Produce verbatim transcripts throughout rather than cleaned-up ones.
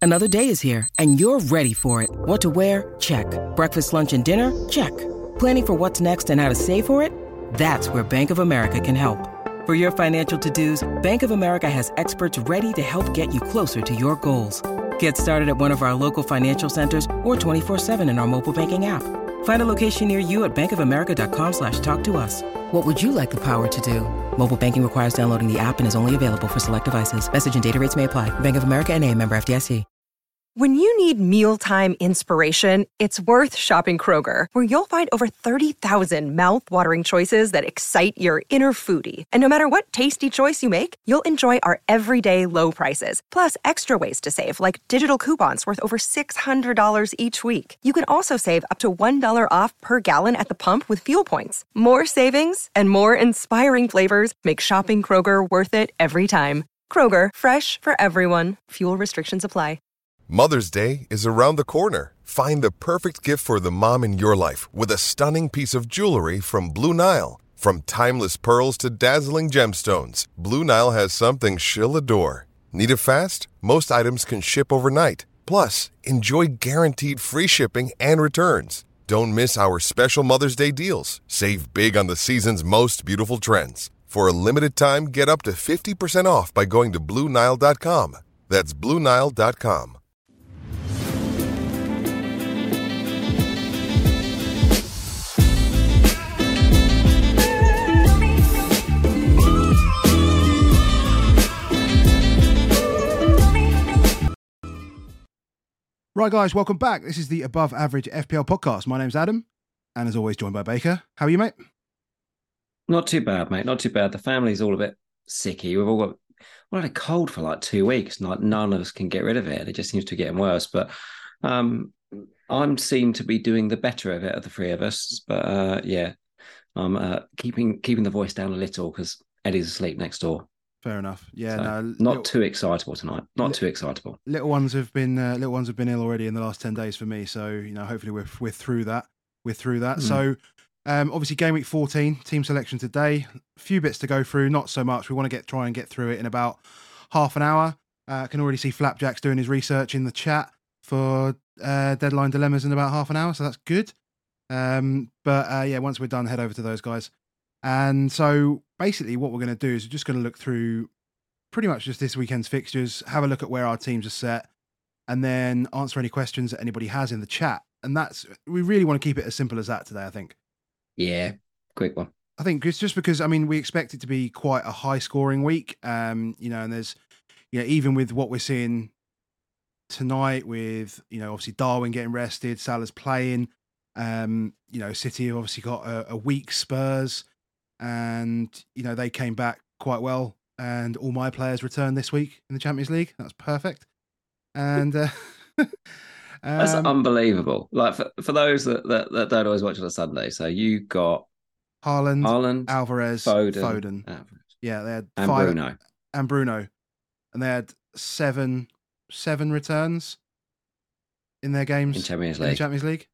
Another day is here, and you're ready for it. What to wear? Check. Breakfast, lunch, and dinner? Check. Planning for what's next and how to save for it? That's where Bank of America can help. For your financial to-dos, Bank of America has experts ready to help get you closer to your goals. Get started at one of our local financial centers or twenty-four seven in our mobile banking app. Find a location near you at bankofamerica.com slash talk to us. What would you like the power to do? Mobile banking requires downloading the app and is only available for select devices. Message and data rates may apply. Bank of America N A, member F D I C. When you need mealtime inspiration, it's worth shopping Kroger, where you'll find over thirty thousand mouth-watering choices that excite your inner foodie. And no matter what tasty choice you make, you'll enjoy our everyday low prices, plus extra ways to save, like digital coupons worth over six hundred dollars each week. You can also save up to one dollar off per gallon at the pump with fuel points. More savings and more inspiring flavors make shopping Kroger worth it every time. Kroger, fresh for everyone. Fuel restrictions apply. Mother's Day is around the corner. Find the perfect gift for the mom in your life with a stunning piece of jewelry from Blue Nile. From timeless pearls to dazzling gemstones, Blue Nile has something she'll adore. Need it fast? Most items can ship overnight. Plus, enjoy guaranteed free shipping and returns. Don't miss our special Mother's Day deals. Save big on the season's most beautiful trends. For a limited time, get up to fifty percent off by going to Blue Nile dot com. That's Blue Nile dot com. Right, guys, welcome back. This is the Above Average F P L podcast. My name's Adam, and as always, joined by Baker. How are you, mate? Not too bad, mate. Not too bad. The family's all a bit sicky. We've all got well, had a cold for like two weeks. Like none of us can get rid of it. It just seems to be getting worse. But um, I'm seem to be doing the better of it of the three of us. But uh, yeah, I'm uh, keeping keeping the voice down a little because Eddie's asleep next door. Fair enough. Yeah, so no, not little, too excitable tonight. Not li- too excitable. Little ones have been uh, little ones have been ill already in the last ten days for me. So you know, hopefully we're we're through that. We're through that. Mm. So um, obviously, game week fourteen, team selection today. A few bits to go through. Not so much. We want to get try and get through it in about half an hour. I uh, can already see Flapjack's doing his research in the chat for uh, deadline dilemmas in about half an hour. So that's good. Um, but uh, yeah, once we're done, head over to those guys. And so basically, what we're going to do is we're just going to look through pretty much just this weekend's fixtures, have a look at where our teams are set, and then answer any questions that anybody has in the chat. And that's, we really want to keep it as simple as that today, I think. Yeah, quick one. I think it's just because, I mean, we expect it to be quite a high scoring week. Um, you know, and there's, you know, even with what we're seeing tonight with, you know, obviously Darwin getting rested, Salah's playing, um, you know, City have obviously got a, a weak Spurs, and, you know, they came back quite well. And all my players returned this week in the Champions League. That's perfect. And uh, um, that's unbelievable. Like for, for those that, that, that don't always watch on a Sunday. So you got Haaland, Haaland Alvarez, Foden, Foden. Alvarez. Yeah, they had and five, Bruno. And Bruno. And they had seven seven returns in their games in Champions in League. the Champions League.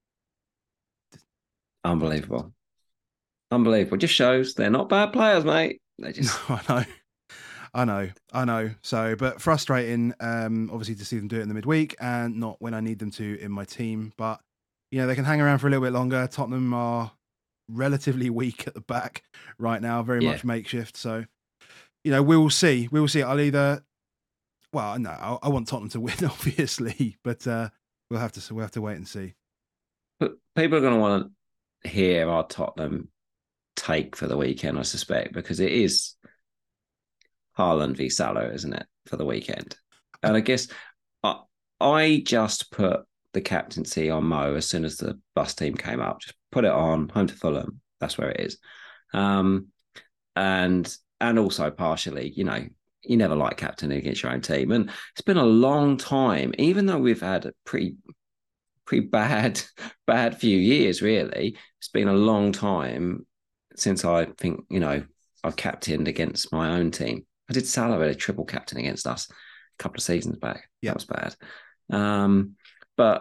Unbelievable. Unbelievable. Just shows they're not bad players, mate. They just No, I know. I know, I know. So, but frustrating, um, obviously, to see them do it in the midweek and not when I need them to in my team. But, you know, they can hang around for a little bit longer. Tottenham are relatively weak at the back right now, very Yeah. much makeshift. So, you know, we'll see. We'll see. I'll either, well, no, I, I want Tottenham to win, obviously, but uh, we'll have to we'll have to wait and see. But people are going to want to hear our Tottenham take for the weekend, I suspect, because it is Haaland v Salah, isn't it, for the weekend? And I guess I, I just put the captaincy on Mo as soon as the bus team came up. Just put it on, home to Fulham. That's where it is. Um, and and also partially, you know, you never like captaining against your own team. And it's been a long time, even though we've had a pretty pretty bad, bad few years, really. It's been a long time since I think, you know, I've captained against my own team. I did Salah at a triple captain against us a couple of seasons back. Yeah. That was bad. Um, but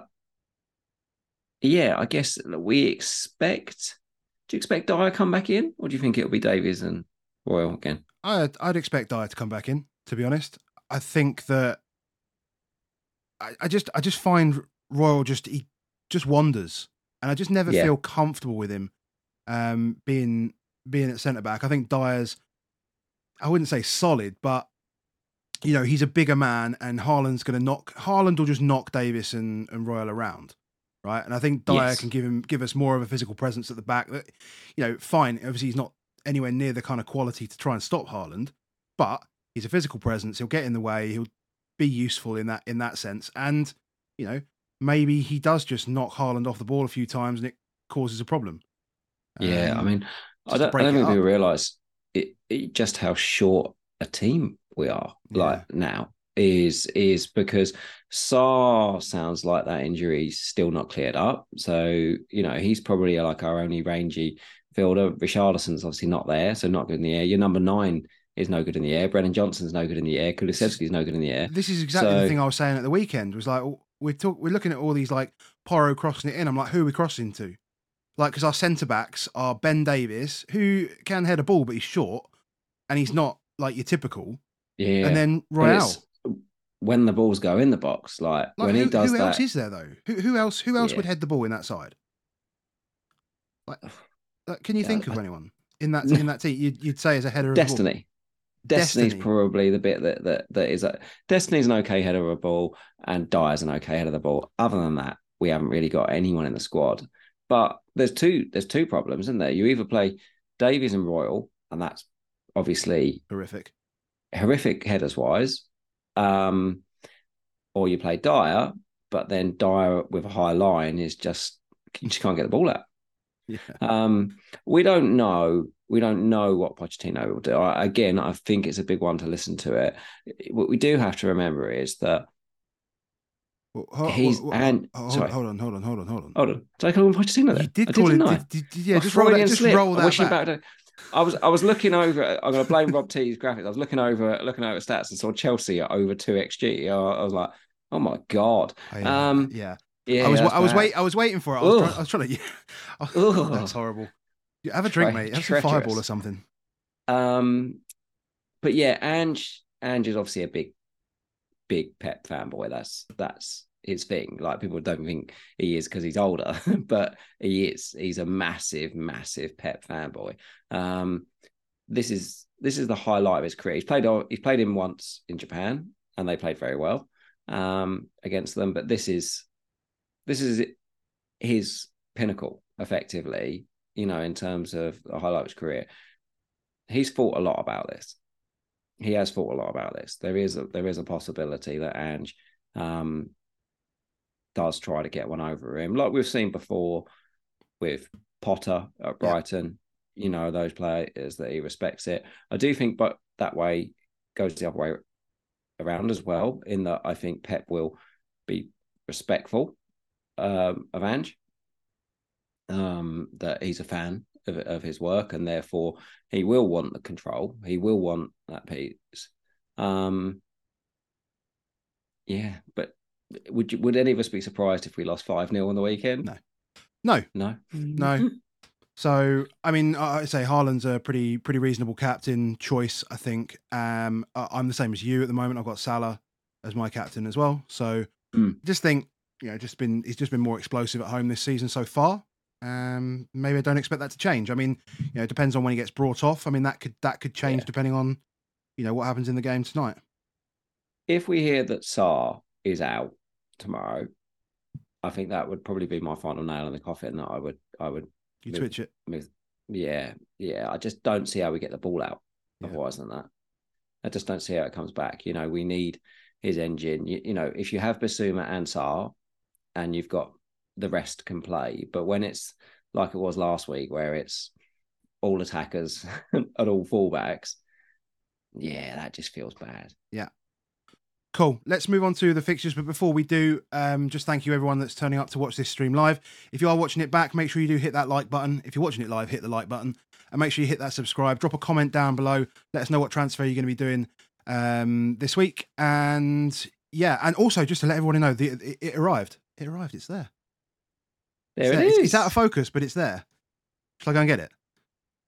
yeah, I guess we expect, do you expect Dyer to come back in? Or do you think it'll be Davies and Royal again? I'd, I'd expect Dyer to come back in, to be honest. I think that I, I just I just find Royal just he just wanders, and I just never Yeah. feel comfortable with him um, being being at centre back. I think Dyer's, I wouldn't say solid, but you know, he's a bigger man, and Haaland's going to knock. Haaland will just knock Davis and, and Royal around, right? And I think Dyer Yes. can give him give us more of a physical presence at the back. That, you know, fine. Obviously, he's not anywhere near the kind of quality to try and stop Haaland, but he's a physical presence. He'll get in the way. He'll be useful in that in that sense. And you know, maybe he does just knock Haaland off the ball a few times, and it causes a problem. Yeah, I Um, mean, I just to don't, I break don't it think people up. realise it, it, just how short a team we are. Yeah. Like now is is because Sarr sounds like that injury's still not cleared up. So you know he's probably like our only rangy fielder. Richarlison's obviously not there, so not good in the air. Your number nine is no good in the air. Brennan Johnson's no good in the air. Kulusevski's no good in the air. This is exactly So- the thing I was saying at the weekend. Was like we're talk, we're looking at all these like Porro crossing it in. I'm like, who are we crossing to? Like, because our centre backs are Ben Davis, who can head a ball, but he's short, and he's not like your typical. Yeah, And then And Royale. it's when the balls go in the box, like, Like, when who, he does who that. else is there though? Who, who else? Who else Yeah. would head the ball in that side? Like, like can you Yeah, think of I- anyone in that in that team? You'd, you'd say as a header of the ball? Destiny. Destiny's Destiny. probably the bit that that that is a Destiny's an okay header of a ball, and Dyer's an okay header of the ball. Other than that, we haven't really got anyone in the squad. But there's two there's two problems, isn't there? You either play Davies and Royal, and that's obviously Horrific. horrific headers wise, um, or you play Dyer, but then Dyer with a high line is just you just can't get the ball out. Yeah. Um, we don't know. We don't know what Pochettino will do. I, again, I think it's a big one to listen to it. What we do have to remember is that Well, ho- he's ho- ho- and ho- sorry, hold on, hold on, hold on, hold on. hold on. Did I call him Pochettino? Then? You did I call it. didn't I? Did, did, did- yeah, A just roll that. Freudian Just slip. roll I'm that wishing back. back to. I was I was looking over. I'm going to blame Rob T's graphics. I was looking over looking over stats and saw Chelsea at over two X G. I, I was like, oh my god. Oh, yeah, Um, yeah. yeah, I was that's I was bad. wait I was waiting for it. I was, Ugh. trying, I was trying to. Yeah. Oh, Ugh. that's horrible. Yeah, have a drink, Tre- mate. Have some treacherous. fireball or something. Um, but yeah, Ange Ange is obviously a big, big Pep fanboy. That's that's his thing. Like people don't think he is because he's older, but he is. He's a massive, massive Pep fanboy. Um, this is this is the highlight of his career. He's played he's played him once in Japan, and they played very well um, against them. But this is this is his pinnacle, effectively. You know, in terms of the highlight of his career. He's thought a lot about this. He has thought a lot about this. There is a there is a possibility that Ange um, does try to get one over him, like we've seen before with Potter at Brighton. Yeah. You know, those players that he respects it. I do think, but that way goes the other way around as well. In that, I think Pep will be respectful um, of Ange. Um, that he's a fan of, of his work, and therefore he will want the control. He will want that piece. Um, yeah, but would you, would any of us be surprised if we lost five nil on the weekend? No. No, no, no. So, I mean, I say Haaland's a pretty pretty reasonable captain choice, I think. Um, I'm the same as you at the moment. I've got Salah as my captain as well. So, mm. just think, you know, just been he's just been more explosive at home this season so far. Um, maybe I don't expect that to change. I mean, you know, it depends on when he gets brought off. I mean, that could that could change yeah. depending on, you know, what happens in the game tonight. If we hear that Sarr is out tomorrow, I think that would probably be my final nail in the coffin. That I would, I would. You move, twitch it. Move, yeah, yeah. I just don't see how we get the ball out. Yeah. Otherwise than that, I just don't see how it comes back. You know, we need his engine. You, you know, if you have Bissouma and Sarr, and you've got the rest can play, but when it's like it was last week, where it's all attackers and all fullbacks, yeah, that just feels bad. Yeah. Cool. Let's move on to the fixtures. But before we do, um, just thank you everyone that's turning up to watch this stream live. If you are watching it back, make sure you do hit that like button. If you're watching it live, hit the like button and make sure you hit that subscribe. Drop a comment down below. Let us know what transfer you're going to be doing um, this week. And yeah, and also just to let everyone know, the, it, it arrived. It arrived. It's there. There it's it there. is. It's, it's out of focus, but it's there. Shall I go and get it?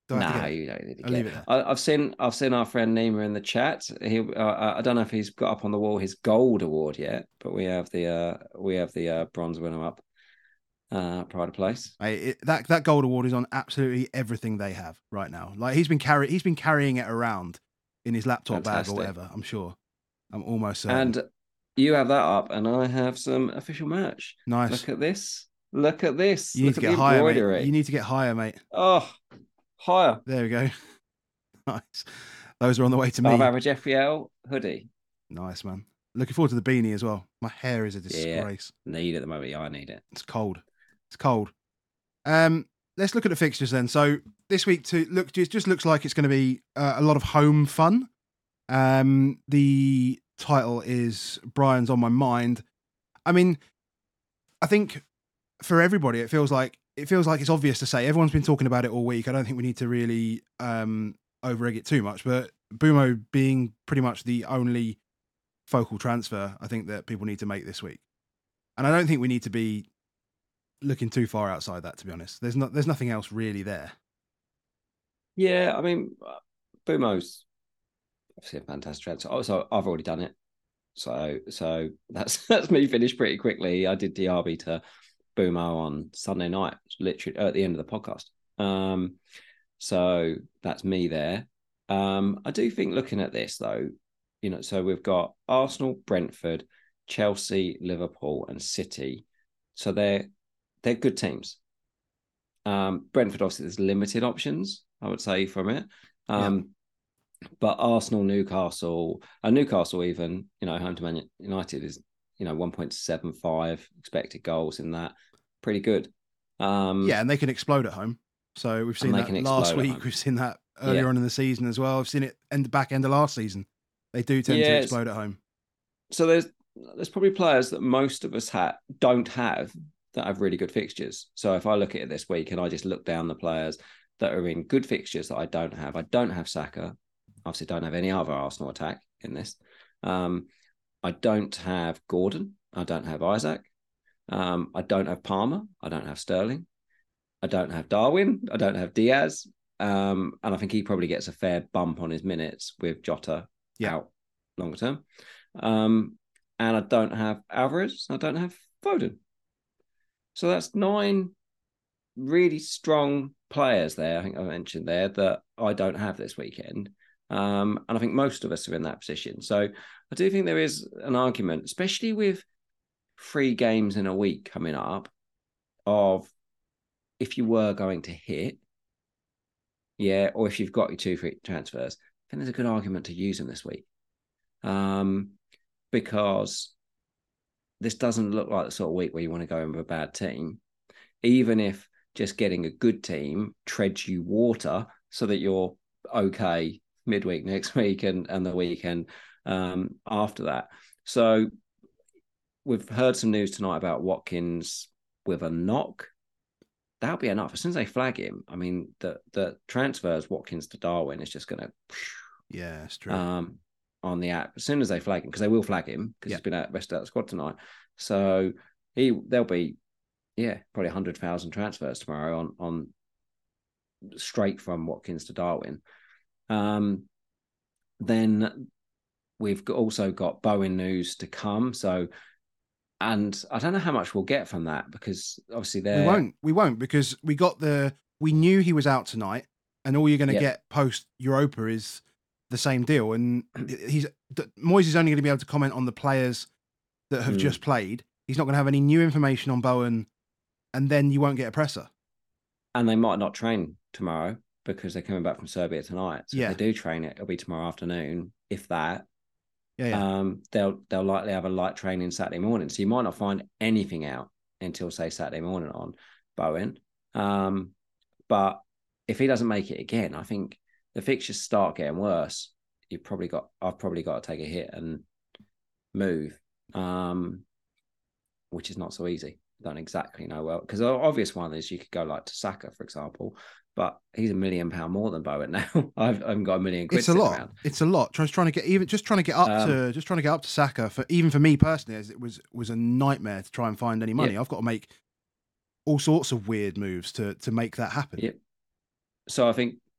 Do I have to No, get it? you don't need to I'll get leave it. it there. I, I've seen I've seen our friend Nima in the chat. He uh, I don't know if he's got up on the wall his gold award yet, but we have the uh, we have the uh, bronze winner up. Uh, pride of place. Mate, it, that that gold award is on absolutely everything they have right now. Like he's been carry he's been carrying it around in his laptop Fantastic. bag or whatever. I'm sure. I'm almost certain. And you have that up, and I have some official merch. Nice. Look at this. Look at this. You need Look to at get the higher, embroidery. mate. You need to get higher, mate. Oh, higher. There we go. Nice. Those are on the way to me. I'll have a Jeffrey L hoodie. Nice, man. Looking forward to the beanie as well. My hair is a disgrace. Yeah, need it at the moment. Yeah, I need it. It's cold. It's cold. Um, let's look at the fixtures then. So this week, to look, just just looks like it's going to be uh, a lot of home fun. Um, the title is Brian's on my mind. I mean, I think for everybody, it feels like it feels like it's obvious to say. Everyone's been talking about it all week. I don't think we need to really um, over egg it too much. But Bumo being pretty much the only focal transfer, I think that people need to make this week, and I don't think we need to be looking too far outside that. To be honest, there's not there's nothing else really there. Yeah, I mean, Bumo's obviously a fantastic transfer. Also, I've already done it. So so that's that's me finished pretty quickly. I did D R B to Bumo on Sunday night, literally at the end of the podcast. Um, so that's me there. Um, I do think looking at this though, you know, so we've got Arsenal, Brentford, Chelsea, Liverpool, and City. So they're they're good teams. Um, Brentford obviously there's limited options, I would say, from it. Um, yeah. But Arsenal, Newcastle, and Newcastle even, you know, home to Man United is, you know, one point seven five expected goals in that. Pretty good. Um, yeah, and they can explode at home. So we've seen that last week. We've seen that earlier yeah. on in the season as well. I've seen it in the back end of last season. They do tend yeah, to explode at home. So there's there's probably players that most of us ha- don't have that have really good fixtures. So if I look at it this week and I just look down the players that are in good fixtures that I don't have, I don't have Saka. Obviously, don't have any other Arsenal attack in this. Um, I don't have Gordon. I don't have Isaac. Um, I don't have Palmer. I don't have Sterling. I don't have Darwin. I don't have Diaz. Um, and I think he probably gets a fair bump on his minutes with Jota yeah. out longer term. Um, and I don't have Alvarez. I don't have Foden. So that's nine really strong players there, I think I mentioned there, that I don't have this weekend. Um, and I think most of us are in that position. So I do think there is an argument, especially with three games in a week coming up, of if you were going to hit, yeah, or if you've got your two free transfers, I think there's a good argument to use them this week. Um, because this doesn't look like the sort of week where you want to go in with a bad team, even if just getting a good team treads you water so that you're okay midweek next week and, and the weekend um, after that. So we've heard some news tonight about Watkins with a knock. That'll be enough. As soon as they flag him, I mean, the the transfers Watkins to Darwin is just going to... Yeah, it's true. Um, on the app, as soon as they flag him, because they will flag him, because yeah. he's been out rest out of the squad tonight. So he there'll be, yeah, probably one hundred thousand transfers tomorrow on, on straight from Watkins to Darwin. Um, then we've got, also got Bowen news to come. So, and I don't know how much we'll get from that, because obviously they we won't. We won't because we got the we knew he was out tonight, and all you're going to yep. get post Europa is the same deal. And he's Moyes is only going to be able to comment on the players that have mm. just played. He's not going to have any new information on Bowen, and then you won't get a presser. And they might not train tomorrow, because they're coming back from Serbia tonight. So yeah. if they do train it, it'll be tomorrow afternoon, if that. Yeah, yeah. Um, they'll they'll likely have a light training Saturday morning. So you might not find anything out until, say, Saturday morning on Bowen. Um, but if he doesn't make it again, I think the fixtures start getting worse. You've probably got I've probably got to take a hit and move, um, which is not so easy. Don't exactly know well, because the obvious one is you could go like to Saka, for example, but he's a million pound more than Bowen now. I've, I haven't got a million quid. It's a lot. Around. It's a lot. Just trying to get even, just trying to get up um, to, just trying to get up to Saka for even for me personally, as it was was a nightmare to try and find any money. Yeah. I've got to make all sorts of weird moves to to make that happen. Yeah. So I think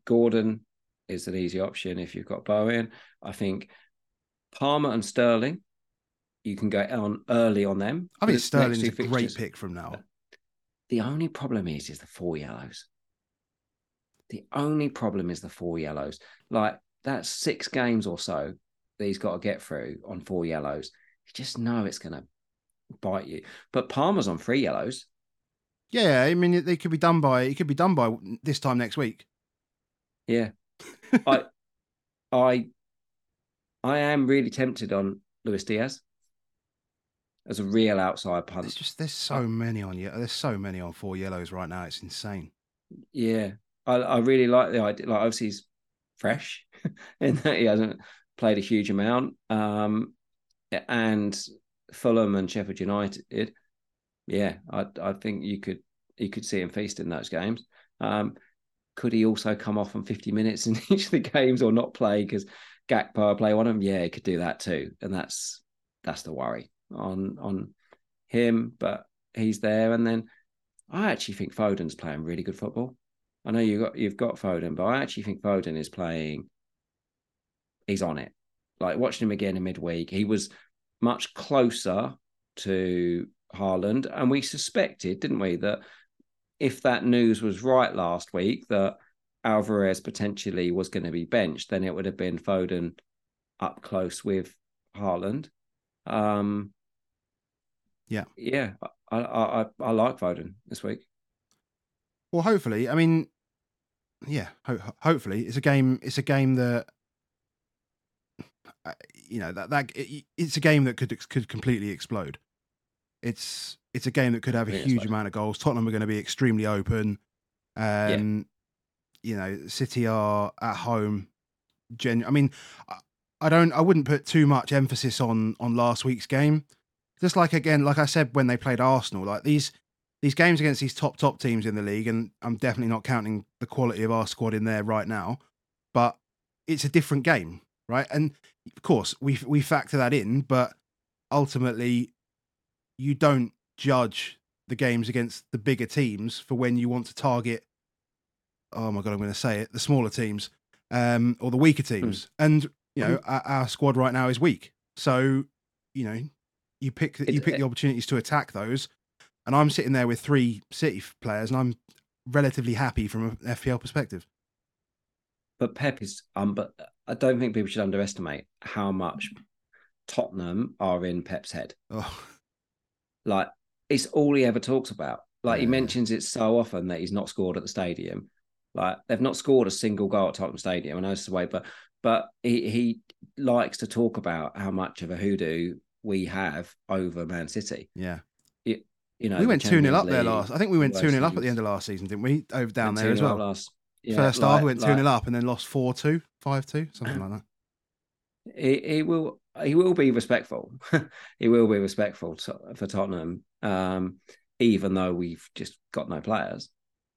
Gordon is an easy option if you've got Bowen. I think Palmer and Sterling, you can go on early on them. I think Sterling's a fixtures, great pick from now. The only problem is, is the four yellows. The only problem is the four yellows. Like, that's six games or so that he's got to get through on four yellows. You just know it's going to bite you. But Palmer's on three yellows. Yeah, I mean, they could be done by it could be done by this time next week. Yeah, I, I, I am really tempted on Luis Diaz as a real outside punt. There's just there's so many on you. There's so many on four yellows right now. It's insane. Yeah, I, I really like the idea. Like, obviously he's fresh in that he hasn't played a huge amount. Um, and Fulham and Sheffield United. Yeah, I I think you could you could see him feast in those games. Um, could he also come off on fifty minutes in each of the games or not play because Gakpo play one of them? Yeah, he could do that too, and that's that's the worry on on him. But he's there, and then I actually think Foden's playing really good football. I know you got you've got Foden, but I actually think Foden is playing. He's on it. Like, watching him again in midweek, he was much closer to Haaland, and we suspected, didn't we, that if that news was right last week that Alvarez potentially was going to be benched, then it would have been Foden up close with Haaland. Um, yeah, yeah, I, I I like Foden this week. Well, hopefully, I mean, yeah, ho- hopefully it's a game. It's a game that. You know that that it, it's a game that could could completely explode. It's it's a game that could have a huge explode. amount of goals. Tottenham are going to be extremely open. Um, yeah. You know, City are at home. Gen- I mean, I don't. I wouldn't put too much emphasis on on last week's game. Just like again, like I said when they played Arsenal, like these these games against these top top teams in the league, and I'm definitely not counting the quality of our squad in there right now, but it's a different game. Right. And of course, we we factor that in, but ultimately, you don't judge the games against the bigger teams for when you want to target, oh my God, I'm going to say it, the smaller teams um, or the weaker teams. Mm. And, you know, mm. our, our squad right now is weak. So, you know, you pick, you pick the opportunities to attack those. And I'm sitting there with three City players, and I'm relatively happy from an F P L perspective. But Pep is, um, but I don't think people should underestimate how much Tottenham are in Pep's head. Oh. Like, it's all he ever talks about. Like, yeah. he mentions it so often that he's not scored at the stadium. Like, they've not scored a single goal at Tottenham Stadium. I know it's the way, but but he he likes to talk about how much of a hoodoo we have over Man City. Yeah. It, you know, we went two nil up there last. I think we went two nil up at the end of last season, didn't we? Over down there as well. Last, yeah, First like, half, we went two nil like, up and then lost four two, five two, something like that. He, he will he will be respectful. He will be respectful to, for Tottenham, um, even though we've just got no players.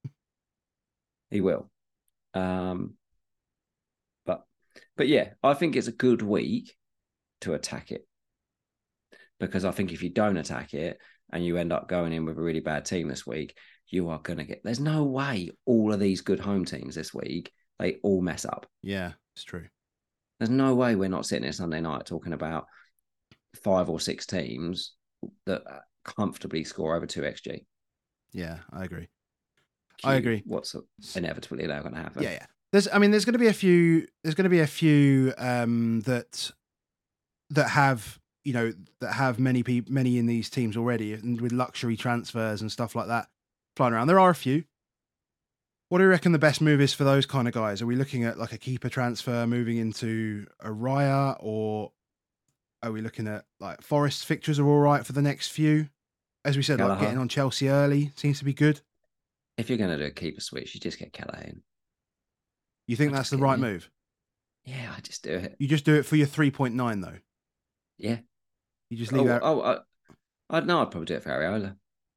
He will. Um, but but yeah, I think it's a good week to attack it. Because I think if you don't attack it and you end up going in with a really bad team this week, you are going to get... There's no way all of these good home teams this week, they all mess up. Yeah, it's true. There's no way we're not sitting here Sunday night talking about five or six teams that comfortably score over two X G. Yeah, I agree. Q, I agree. What's inevitably now going to happen? Yeah, yeah. There's, I mean, there's going to be a few. There's going to be a few um, that that have, you know, that have many people, many in these teams already, and with luxury transfers and stuff like that flying around. There are a few. What do you reckon the best move is for those kind of guys? Are we looking at like a keeper transfer moving into a Raya, or are we looking at like Forest fixtures are all right for the next few? As we said, Kelleher. Like getting on Chelsea early seems to be good. If you're going to do a keeper switch, you just get Kelleher in. You think I that's the right in. move? Yeah, I just do it. You just do it for your three point nine though? Yeah. You just leave oh, out... Oh, I, I'd know I'd probably do it for Areola.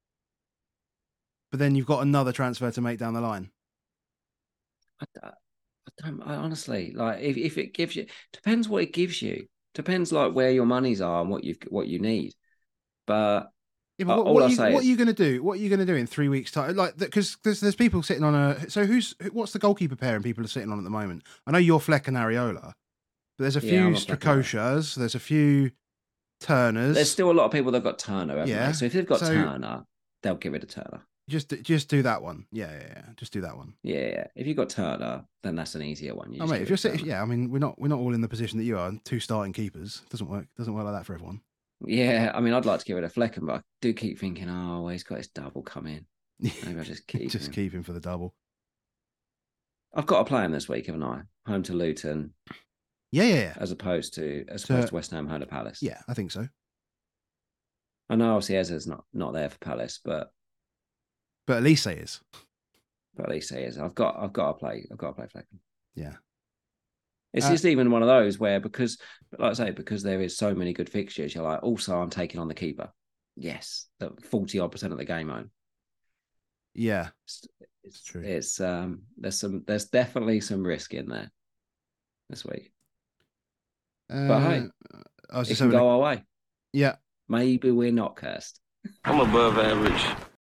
But then you've got another transfer to make down the line. I, I don't. I honestly like if, if it gives you depends what it gives you. Depends like where your monies are and what you what you need. But Yeah, but what, all what, I'll are you, say what is- are you going to do? What are you going to do in three weeks' time? Like, because there's there's people sitting on a. So who's what's the goalkeeper pairing people are sitting on at the moment? I know you're Fleck and Areola, but there's a Yeah, few I'm a Fleck and Areola. Strakoschas, there's a few Turners. There's still a lot of people that've got Turner, haven't Yeah, they? So if they've got so- Turner, they'll get rid of Turner. just just do that one. Yeah, yeah, yeah. Just do that one. Yeah, yeah. If you've got Turner, then that's an easier one. You Oh just mate, get if rid you're of sitting, Turner. yeah, I mean, we're not we're not all in the position that you are. Two starting keepers doesn't work. Doesn't work like that for everyone. Yeah, I mean, I'd like to get rid of Flecken, but I do keep thinking, oh, well, he's got his double come in. Maybe I'll just keep just him. keep him for the double. I've got to play him this week, haven't I? Home to Luton, Yeah, yeah, yeah. as opposed to as So- opposed to West Ham, home to Palace. Yeah, I think so. I know obviously Ezra's not not there for Palace, but But Elise is. but at least he is. I've got I've got to play. I've got to play Flecken. Yeah. It's Uh, just even one of those where because, like I say, because there is so many good fixtures, you're like, also I'm taking on the keeper. Yes, the forty odd percent of the game own. Yeah. It's, it's true. It's um, there's some, there's definitely some risk in there this week. Uh, hey, I was It just can having go a- our way. yeah. Maybe we're not cursed. I'm above average.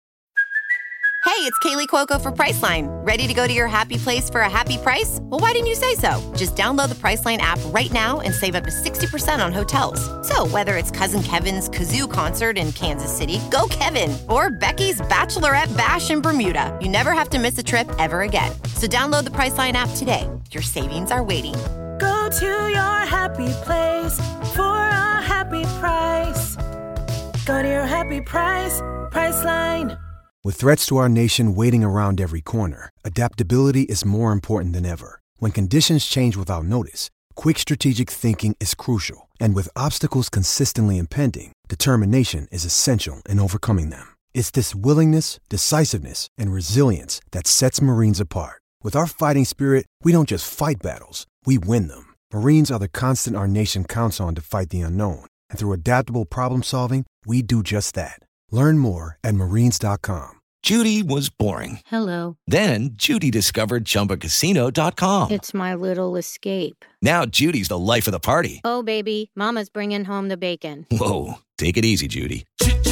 Hey, it's Kaylee Cuoco for Priceline. Ready to go to your happy place for a happy price? Well, why didn't you say so? Just download the Priceline app right now and save up to sixty percent on hotels. So whether it's Cousin Kevin's Kazoo concert in Kansas City, go Kevin, or Becky's Bachelorette Bash in Bermuda, you never have to miss a trip ever again. So download the Priceline app today. Your savings are waiting. Go to your happy place for a happy price. Go to your happy price, Priceline. With threats to our nation waiting around every corner, adaptability is more important than ever. When conditions change without notice, quick strategic thinking is crucial. And with obstacles consistently impending, determination is essential in overcoming them. It's this willingness, decisiveness, and resilience that sets Marines apart. With our fighting spirit, we don't just fight battles, we win them. Marines are the constant our nation counts on to fight the unknown. And through adaptable problem solving, we do just that. Learn more at marines dot com. Judy was boring. Hello. Then Judy discovered Chumba Casino dot com. It's my little escape. Now Judy's the life of the party. Oh, baby, mama's bringing home the bacon. Whoa, take it easy, Judy.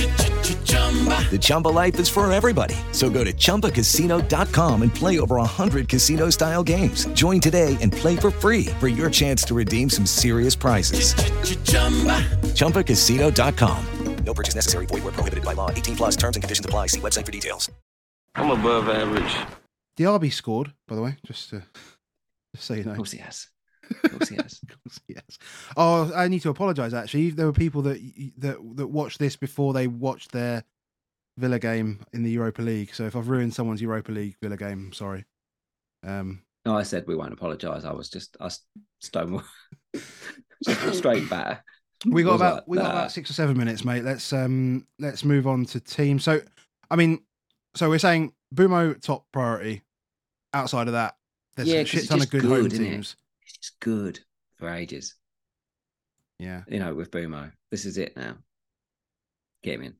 The Chumba life is for everybody. So go to Chumba Casino dot com and play over one hundred casino-style games. Join today and play for free for your chance to redeem some serious prizes. Chumba Casino dot com. No purchase necessary. Void where prohibited by law. eighteen plus terms and conditions apply. See website for details. I'm above average. Diaby scored, by the way, just to just so you know. Of course he has. Of course he has. Yes. Oh, I need to apologise. Actually, there were people that that that watched this before they watched their Villa game in the Europa League. So if I've ruined someone's Europa League Villa game, I'm sorry. Um, No, I said we won't apologise. I was just I stone just straight back. we got Was about like, we got nah. about six or seven minutes, mate. Let's um let's move on to team. So, I mean, so we're saying Bumo top priority. Outside of that, there's Yeah, a 'cause shit it's ton of just good, good, home isn't it? teams. It's just good for ages. Yeah, You know, with Bumo, this is it now. Get him in.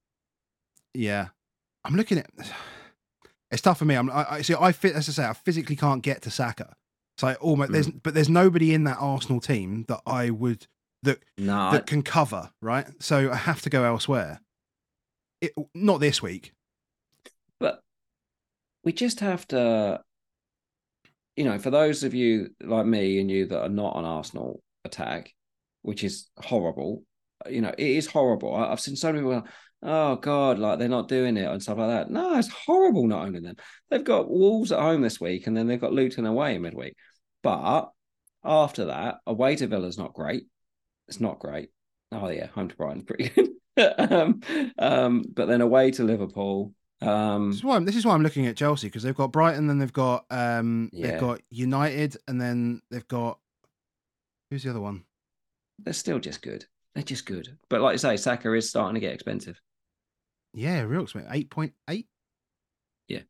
yeah. I'm looking at. It's tough for me. I'm. I, I see. I fit as I say. I physically can't get to Saka. So I almost Mm. there's, but there's nobody in that Arsenal team that I would that No, that can cover. Right. So I have to go elsewhere. It, not this week. but we just have to, you know, for those of you like me and you that are not on Arsenal attack, which is horrible, you know, it is horrible. I, I've seen so many people, oh God, like they're not doing it and stuff like that. No, it's horrible not owning them. They've got Wolves at home this week and then they've got Luton away in midweek. But after that, away to Villa's not great. It's not great. Oh yeah, home to Brighton's pretty good. um, um, but then away to Liverpool. Um, This is why I'm, this is why I'm looking at Chelsea because they've got Brighton, then they've got um Yeah. they've got United, and then they've got who's the other one? they're still just good. They're just good. But like you say, Saka is starting to get expensive. Yeah, real expensive. Eight point eight. Yeah.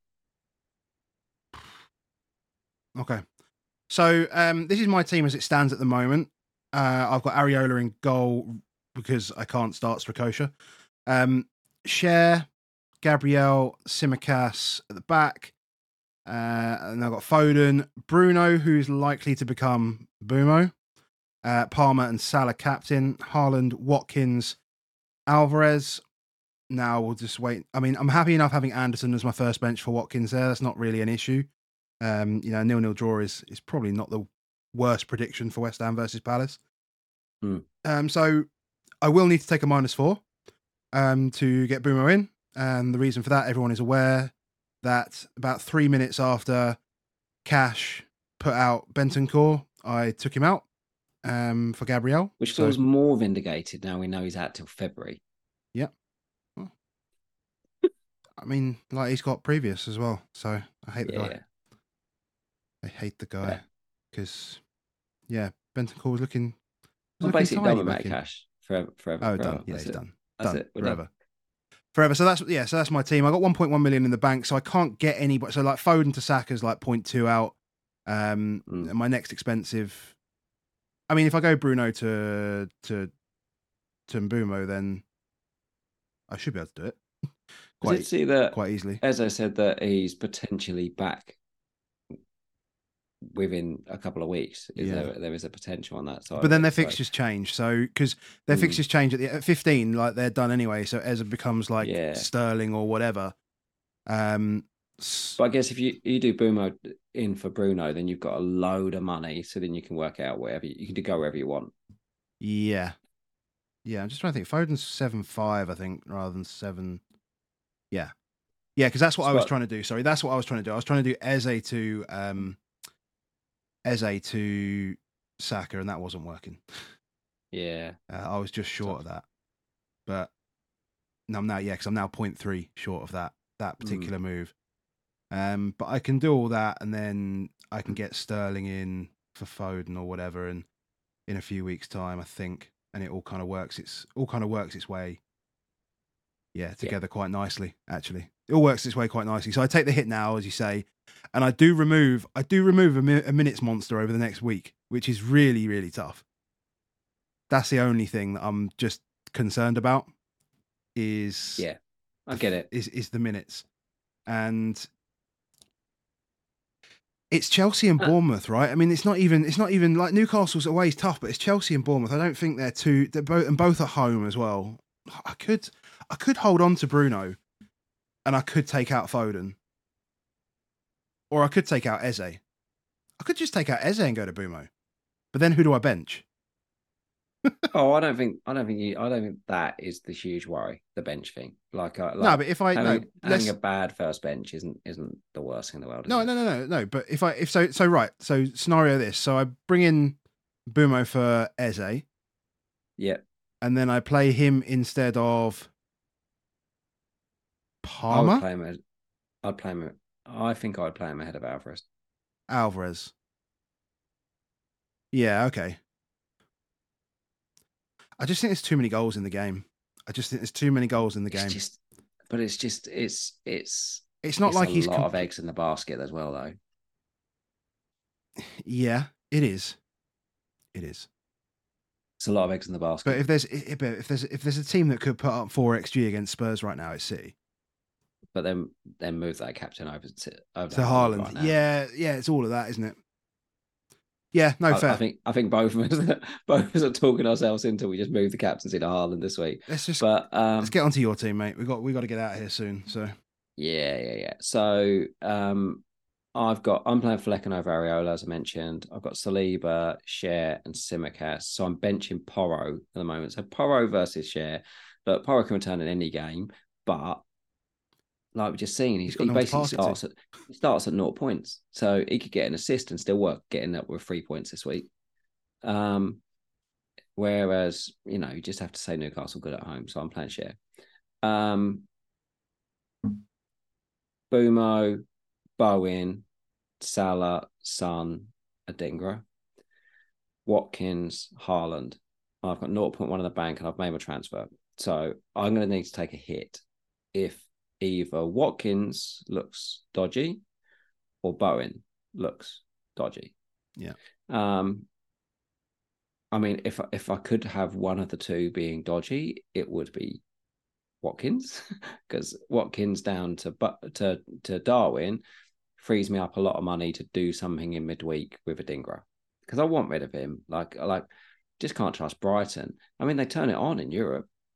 Okay. So um, this is my team as it stands at the moment. Uh, I've got Areola in goal because I can't start Strakosha. Um, Cher, Gabriel, Simicas at the back. Uh, and I've got Foden, Bruno, who's likely to become Bumo. Uh, Palmer and Salah captain. Haaland, Watkins, Alvarez. now we'll just wait. I mean, I'm happy enough having Anderson as my first bench for Watkins there. That's not really an issue. Um, you know, nil-nil draw is is probably not the worst prediction for West Ham versus Palace. Hmm. Um, so I will need to take a minus four um, to get Bumo in. And the reason for that, everyone is aware that about three minutes after Cash put out Bentancur, I took him out um, for Gabriel. Which So- feels more vindicated now we know he's out till February. Yeah. Well, I mean, like he's got previous as well. So I hate the Yeah. guy. I hate the guy because, yeah, Bentancur was looking. Was I'm looking basically tiny done with Matt looking. Cash forever. forever Oh, forever. done. Yeah, That's he's it. done. That's done it. We're forever. done. Forever. So that's yeah. So that's my team. I got one point one million in the bank, so I can't get anybody. So like Foden to Saka's like zero point two out. Um, Mm. and my next expensive. I mean, if I go Bruno to to to Mbumo, then I should be able to do it Did quite you see that? quite easily. As I said, that he's potentially back within a couple of weeks. Is Yeah. there, there is a potential on that side. But then of their it, so- fixtures change, so because their Mm. fixtures change at the at fifteen, like they're done anyway. So Eza becomes like Yeah. Sterling or whatever. Um, s- But I guess if you, you do Boomo in for Bruno, then you've got a load of money, so then you can work out wherever you, you can do go wherever you want. yeah, yeah. I'm just trying to think. Foden's seven five, I think, rather than seven. Yeah, yeah, because that's what I was But- trying to do. Sorry, that's what I was trying to do. I was trying to do Eze to um, Eze to Saka, and that wasn't working. Yeah. Uh, I was just short of that. But no, I'm now, yeah, because I'm now zero point three short of that that particular move. Um, but I can do all that, and then I can get Sterling in for Foden or whatever, and in a few weeks' time, I think, and it all kind of works. It's all kind of works its way. Yeah, together quite nicely. Actually, it all works its way quite nicely. So I take the hit now, as you say, and I do remove. I do remove a, mi- a minutes monster over the next week, which is really, really tough. That's the only thing that I'm just concerned about. Is Yeah. I get it. Is is the minutes, and it's Chelsea and Uh, Bournemouth, right? I mean, it's not even it's not even like Newcastle's away is tough, but it's Chelsea and Bournemouth. I don't think they're too. They're both and both at home as well. I could I could hold on to Bruno, and I could take out Foden, or I could take out Eze. I could just take out Eze and go to Bumo, but then who do I bench? Oh, I don't think I don't think you I don't think that is the huge worry, the bench thing. Like, uh, like No, but if I- no, having, let's- having a bad first bench isn't isn't the worst thing in the world. Is No, it? no, no, no, no. But if I if so so right. So scenario this. So I bring in Bumo for Eze, Yeah. and then I play him instead of I Palmer, would play him. as- I'd play him. I think I'd play him ahead of Alvarez. Alvarez. Yeah, okay. I just think there's too many goals in the game. I just think there's too many goals in the game. It's just, but it's just it's it's It's not like a he's lot com- of eggs in the basket as well, though. Yeah, it is. It is. It's a lot of eggs in the basket. But if there's if if there's if there's a team that could put up four X G against Spurs right now, it's City. But then then move that captain over to over To Haaland Haaland. right now. yeah, yeah, it's all of that, isn't it? Yeah, no, I, fair. I think I think both of us both of us are talking ourselves into we just move the captaincy to Haaland this week. Let's just But um, let's get onto your team, mate. We got we got to get out of here soon. So yeah, yeah, yeah. So um, I've got I'm playing Flecken over Areola, as I mentioned. I've got Saliba, Cher, and Simicast. So I'm benching Porro at the moment. So Porro versus Cher. Look, Porro can return in any game, but like we've just seen, he's, He's got he no one to basically pass it to. starts at he starts at naught points. So he could get an assist and still work getting up with three points this week. Um, whereas you know you just have to say Newcastle good at home. So I'm playing Cher. Um, Bumo, Bowen, Salah, Son, Adingra, Watkins, Haaland. I've got zero point one in the bank and I've made my transfer. So I'm going to need to take a hit if either Watkins looks dodgy or Bowen looks dodgy. yeah, Um, I mean, if if I could have one of the two being dodgy, it would be Watkins, because Watkins down to but to to Darwin frees me up a lot of money to do something in midweek with Adingra, because I want rid of him. Like like just can't trust Brighton. I mean, they turn it on in Europe. They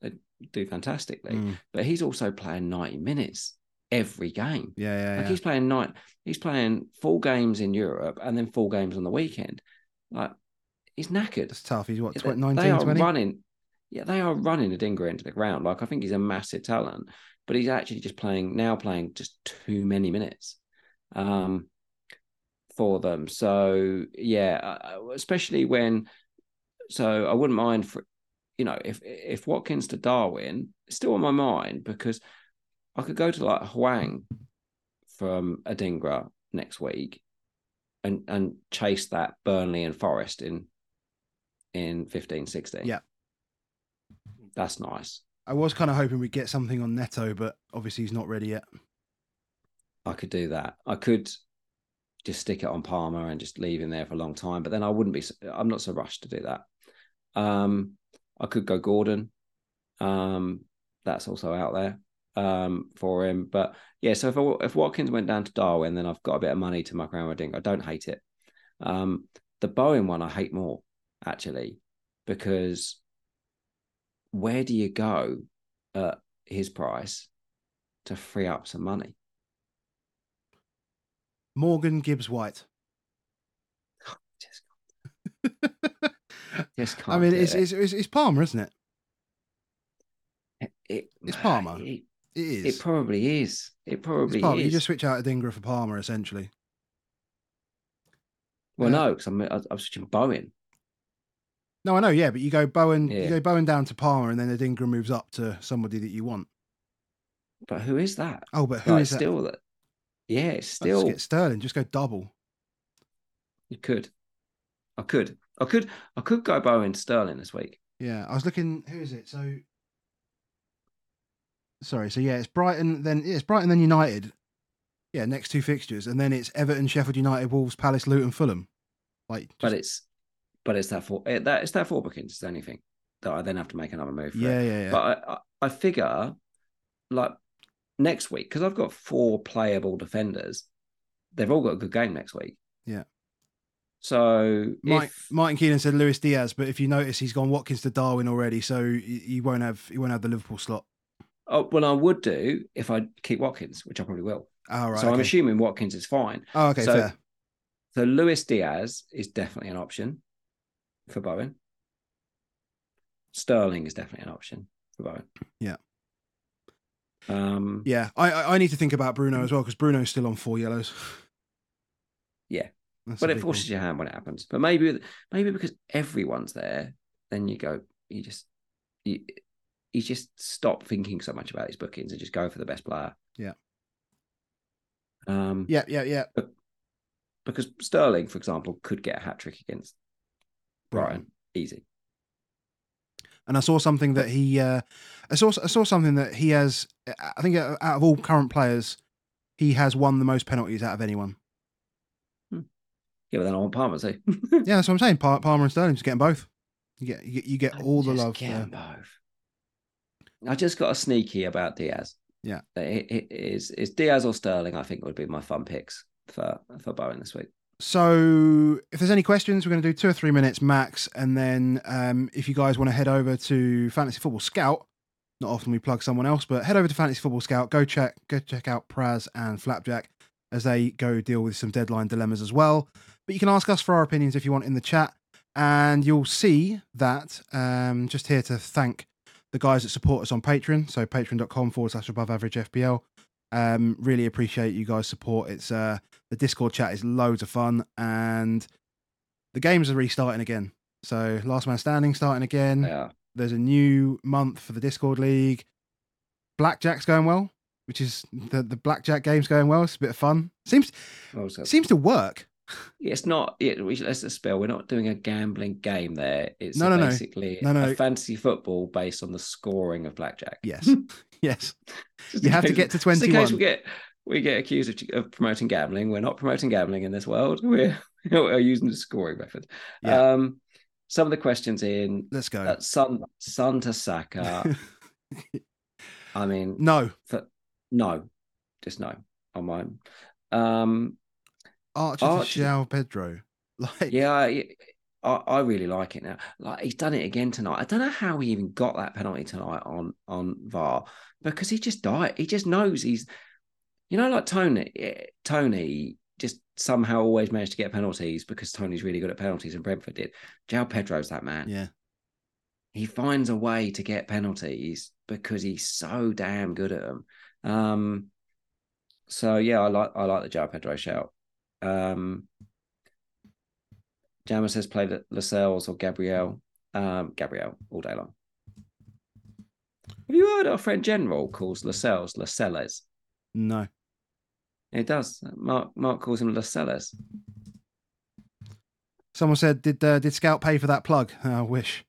do fantastically. Mm. But he's also playing ninety minutes every game. Yeah, yeah, like yeah. he's playing night. He's playing full games in Europe and then full games on the weekend. Like he's knackered. It's tough. He's what, They- nineteen, they are twenty? running. Yeah, they are running Adingra into the ground. Like I think he's a massive talent, but he's actually just playing now, playing just too many minutes um, for them. So yeah, especially when. So I wouldn't mind for, you know, if if Watkins to Darwin, it's still on my mind because I could go to like Huang from Adingra next week, and and chase that Burnley and Forest in in fifteen sixteen. Yeah. That's nice. I was kind of hoping we'd get something on Neto, but obviously he's not ready yet. I could do that. I could just stick it on Palmer and just leave him there for a long time, but then I wouldn't be, I'm not so rushed to do that. Um, I could go Gordon. Um, that's also out there um, for him. But yeah, so if I, if Watkins went down to Darwin, then I've got a bit of money to muck around with Dingo. I don't hate it. Um, the Bowen one I hate more, actually, because where do you go at his price to free up some money? Morgan Gibbs White. Just can't. Just can't I mean, do it's, it. it's it's it's Palmer, isn't it? It, it, It's Palmer. It, It is. it probably is. It probably It's Palmer. is. You just switch out Adingra for Palmer, essentially. Well, Uh, no, because I'm I'm switching Bowen. No, I know, yeah, but you go Bowen, Yeah. you go Bowen down to Palmer, and then Adingra moves up to somebody that you want. But who is that? Oh, but who Like, is that? still that? Yeah, it's Let's still. get Sterling. Just go double. You could. I could. I could. I could go Bowen Sterling this week. Yeah, I was looking. Who is it? So, sorry. So yeah, it's Brighton. Then yeah, it's Brighton. Then United. Yeah, next two fixtures, and then it's Everton, Sheffield United, Wolves, Palace, Luton, Fulham. Like, just, But it's, but it's that four. It, that it's that four bookings. It's the only thing that I then have to make another move. For yeah, it. yeah, yeah. But I, I, I figure, like next week, because I've got four playable defenders. They've all got a good game next week. Yeah. So Mike, if, Martin Keenan said Luis Diaz, but if you notice, he's gone Watkins to Darwin already, so he, he won't have he won't have the Liverpool slot. oh, well, I would do if I keep Watkins, which I probably will. Oh, right. so I'm okay. assuming Watkins is fine. Oh, okay, so, fair. So Luis Diaz is definitely an option for Bowen. Sterling is definitely an option for Bowen. Yeah. Um, Yeah, I I I need to think about Bruno as well because Bruno's still on four yellows. yeah. That's But a it big forces one. your hand when it happens. But maybe, maybe because everyone's there, then you go, you just, you, you just stop thinking so much about these bookings and just go for the best player. Yeah. Um, Yeah, yeah, yeah. But, because Sterling, for example, could get a hat trick against Brighton, easy. And I saw something that he, uh, I saw I saw something that he has. I think out of all current players, he has won the most penalties out of anyone. Yeah, but then I want Palmer too. Yeah, that's what I'm saying. Par- Palmer and Sterling just getting both. You get you get, you get all the Just love. get there. 'em both. I just got a sneaky about Diaz. Yeah. It, it is is Diaz or Sterling. I think would be my fun picks for for Bowen this week. So, if there's any questions, we're going to do two or three minutes max, and then um, if you guys want to head over to Fantasy Football Scout, not often we plug someone else, but head over to Fantasy Football Scout. Go check go check out Praz and Flapjack as they go deal with some deadline dilemmas as well. But you can ask us for our opinions if you want in the chat, and you'll see that um, just here to thank the guys that support us on Patreon. So patreon.com forward slash above average FPL. Um, really appreciate you guys' support. It's uh, the Discord chat is loads of fun, and the games are restarting again. So Last Man Standing starting again. Yeah. There's a new month for the Discord League. Blackjack's going well, which is the the blackjack game's going well. It's a bit of fun. Seems Also, seems to work. it's not. It, we, let's just spell. We're not doing a gambling game there. It's No, no, no. basically No, no. a fantasy football based on the scoring of blackjack. Yes, yes. Just You in have to case- get to just in case twenty-one. we get we get accused of, of promoting gambling. We're not promoting gambling in this world. We're, we're using the scoring method. Yeah. Um, some of the questions in Let's go. uh, Sun Sun to Saka. I mean, No. for, no, just no on mine. Um, Archer Archer- to João Pedro. Like, yeah, I- I, I really like it now. Like he's done it again tonight. I don't know how he even got that penalty tonight on on V A R because he just died. He just knows he's, you know, like Tony. Tony just somehow always managed to get penalties because Tony's really good at penalties, and Brentford did. João Pedro's that man. Yeah, he finds a way to get penalties because he's so damn good at them. Um, so yeah, I like I like the João Pedro shout. Um, Jammer says play Lascelles or Gabriel. Um, Gabriel all day long. Have you heard our friend General calls Lascelles Lascelles? No. It does. Mark Mark calls him Lascelles. Someone said, "Did uh, did Scout pay for that plug?" Oh, I wish.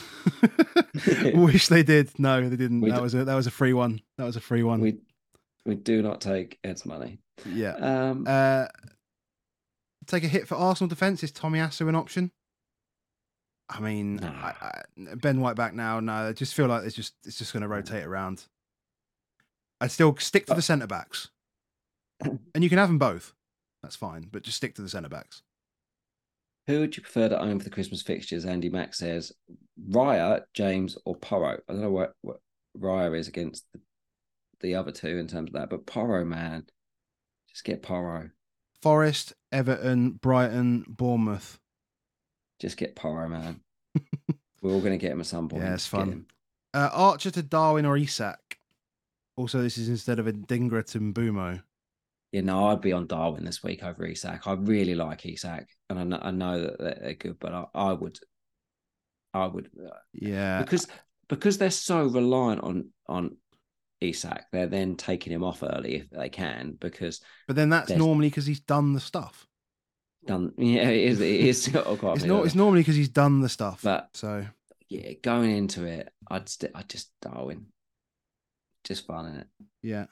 Wish they did. No, they didn't. We that d- was a that was a free one. That was a free one. We we do not take Ed's money. Yeah. Um, uh, take a hit for Arsenal defence. Is Tomiyasu an option? I mean, No. I, I, Ben White back now. No, I just feel like it's just it's just going to rotate around. I'd still stick to the centre backs, and you can have them both. That's fine, but just stick to the centre backs. Who would you prefer to own for the Christmas fixtures? Andy Mack says Raya, James, or Porro. I don't know what, what Raya is against the, the other two in terms of that, but Porro, man, just get Porro. Forest, Everton, Brighton, Bournemouth. Just get Porro, man. We're all going to get him at some point. Yeah, it's Just get fun. him. Uh, Archer to Darwin or Isak. Also, this is instead of a Dingra to Mbumo. Yeah, no, I'd be on Darwin this week over Isak. I really like Isak, and I know, I know that they're good, but I, I would, I would, uh, Yeah, because because they're so reliant on on Isak, they're then taking him off early if they can, because but then that's they're- normally because he's done the stuff. done. Yeah, it is. It is. Oh, quite It's a bit not. of It's it. normally because he's done the stuff. But- so Yeah, going into it, I'd st- I'd just Darwin, just fun in it. yeah.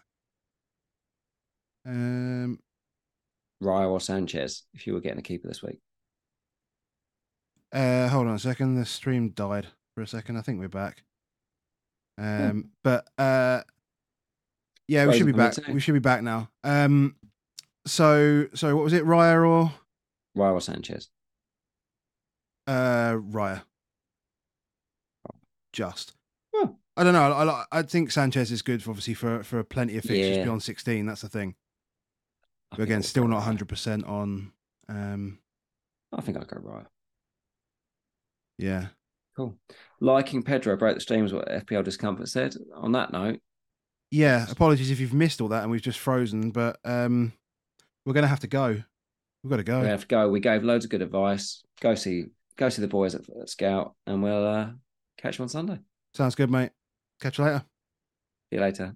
Um. Raya or Sanchez, if you were getting a keeper this week. Uh. Hold on a second. The stream died for a second. I think we're back. Um. But uh. Yeah, we Rose should be number back. two. We should be back now. Um. So so what was it? Raya or Raya or Sanchez. uh Raya? Just. Oh. I don't know. I, I I think Sanchez is good, for, obviously, for, for plenty of fixtures Yeah. beyond sixteen. That's the thing. I But think again, I'll still go not one Raya. hundred percent on. Um, I think I'll go Raya. yeah. Cool. Liking Pedro broke the stream is what F P L Discomfort said. On that note, Yeah. Apologies if you've missed all that and we've just frozen, but um, we're going to have to go. We've got to go. we have to go. We gave loads of good advice. Go see go see the boys at, at Scout, and we'll uh, catch you on Sunday. Sounds good, mate. Catch you later. See you later.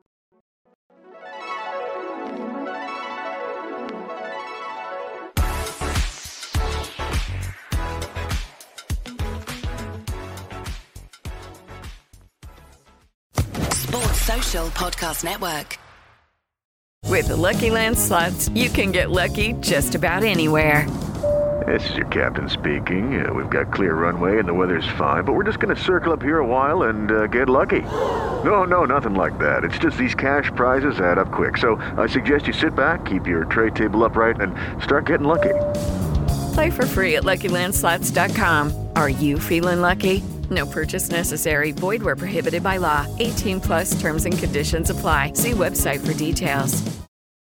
Sports Social Podcast Network. With the Lucky Land Slots, you can get lucky just about anywhere. This is your captain speaking. Uh, we've got clear runway and the weather's fine, but we're just going to circle up here a while and uh, get lucky. No, no, nothing like that. It's just these cash prizes add up quick. So I suggest you sit back, keep your tray table upright, and start getting lucky. Play for free at Lucky Land Slots dot com. Are you feeling lucky? No purchase necessary. Void where prohibited by law. eighteen plus terms and conditions apply. See website for details.